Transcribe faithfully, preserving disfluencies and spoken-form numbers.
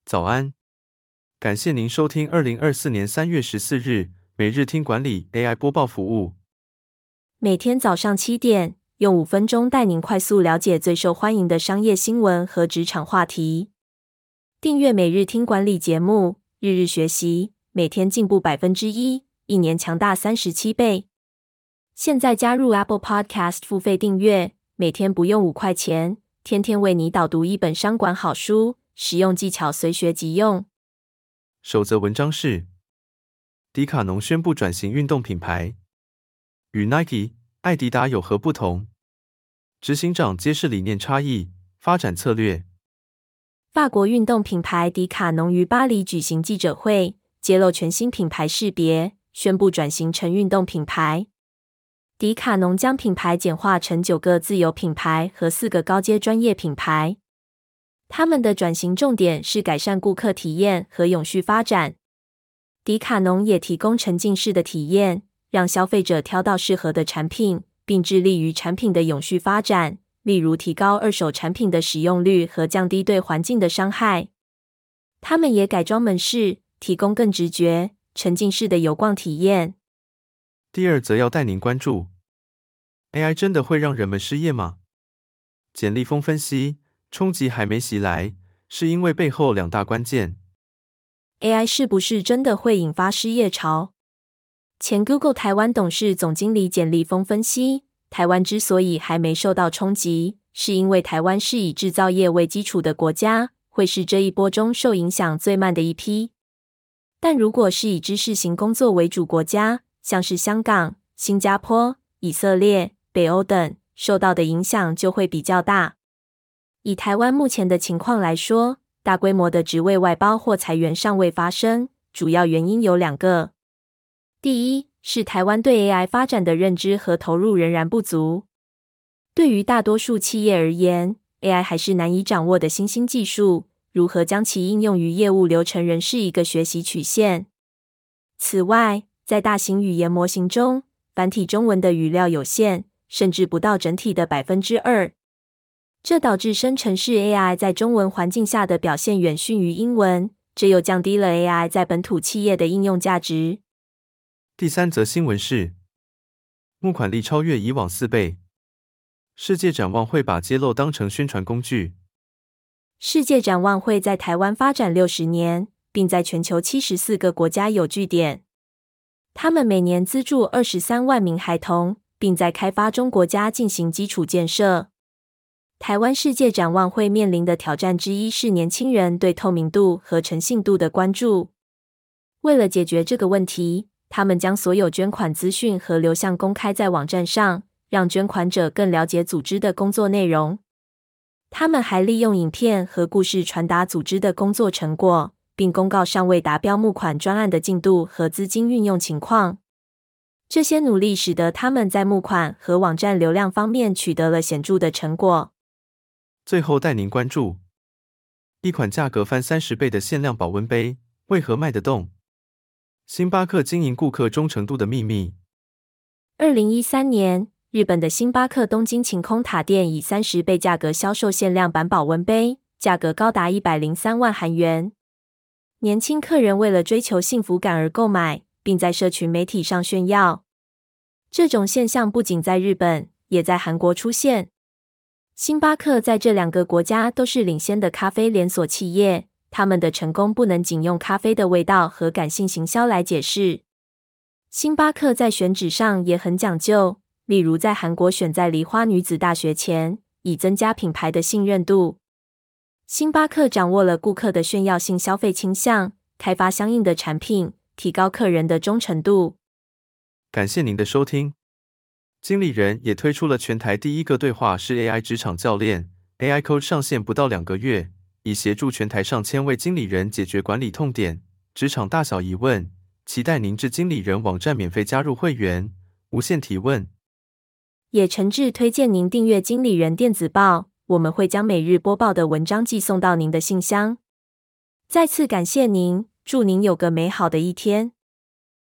早安，感谢您收听二零二四年三月十四日每日听管理 A I 播报服务。 每天早上七点，用五分钟带您快速了解最受欢迎的商业新闻和职场话题。订阅每日听管理节目，日日学习，每天进步百分之一，一年强大三十七倍。现在加入 Apple Podcast 付费订阅，每天不用五块钱，天天为你导读一本商管好书，实用技巧随学即用。 首则文章是：迪卡侬宣布转型运动品牌，与 Nike、艾迪达有何不同？执行长揭示理念差异、发展策略。 法国运动品牌迪卡侬于巴黎举行记者会，揭露全新品牌识别，宣布转型成运动品牌。迪卡侬将品牌简化成九个自有品牌和四个高阶专业品牌。他们的转型重点是改善顾客体验和永续发展。迪卡侬也提供沉浸式的体验，让消费者挑到适合的产品，并致力于产品的永续发展，例如提高二手产品的使用率和降低对环境的伤害。他们也改装门市，提供更直觉、沉浸式的游逛体验。 第二则要带您关注 ：A I 真的会让人们失业吗？简立峰分析，冲击还没袭来，是因为背后两大关键。 A I 是不是真的会引发失业潮？前 Google 台湾董事总经理简立峰分析，台湾之所以还没受到冲击，是因为台湾是以制造业为基础的国家，会是这一波中受影响最慢的一批。但如果是以知识型工作为主国家，像是香港、新加坡、以色列、北欧等，受到的影响就会比较大。以台湾目前的情况来说，大规模的职位外包或裁员尚未发生，主要原因有两个。第一，是台湾对 A I 发展的认知和投入仍然不足。对于大多数企业而言， A I 还是难以掌握的新兴技术，如何将其应用于业务流程仍是一个学习曲线。此外，在大型语言模型中，繁体中文的语料有限，甚至不到整体的 百分之二。这导致生成式 A I 在中文环境下的表现远逊于英文，这又降低了 A I 在本土企业的应用价值。 第三则新闻是：募款力超越以往四倍，世界展望会把揭露当成宣传工具。 世界展望会在台湾发展六十年，并在全球七十四个国家有据点。他们每年资助二十三万名孩童，并在开发中国家进行基础建设。台湾世界展望会面临的挑战之一是年轻人对透明度和诚信度的关注。为了解决这个问题，他们将所有捐款资讯和流向公开在网站上，让捐款者更了解组织的工作内容。他们还利用影片和故事传达组织的工作成果，并公告尚未达标募款专案的进度和资金运用情况。这些努力使得他们在募款和网站流量方面取得了显著的成果。 最后带您关注：一款价格翻三十倍的限量保温杯，为何卖得动？星巴克经营顾客忠诚度的秘密。 二零一三年，日本的星巴克东京晴空塔店以三十倍价格销售限量版保温杯，价格高达一百零三万韩元。年轻客人为了追求幸福感而购买，并在社群媒体上炫耀。这种现象不仅在日本，也在韩国出现。星巴克在这两个国家都是领先的咖啡连锁企业，他们的成功不能仅用咖啡的味道和感性行销来解释。星巴克在选址上也很讲究，例如在韩国选在梨花女子大学前，以增加品牌的信任度。星巴克掌握了顾客的炫耀性消费倾向，开发相应的产品，提高客人的忠诚度。 感谢您的收听。经理人也推出了全台第一个对话式 A I 职场教练 A I Coach 上线不到两个月，以协助全台上千位经理人解决管理痛点、职场大小疑问。期待您至经理人网站免费加入会员，无限提问。 也诚挚推荐您订阅经理人电子报，我们会将每日播报的文章寄送到您的信箱。再次感谢您，祝您有个美好的一天。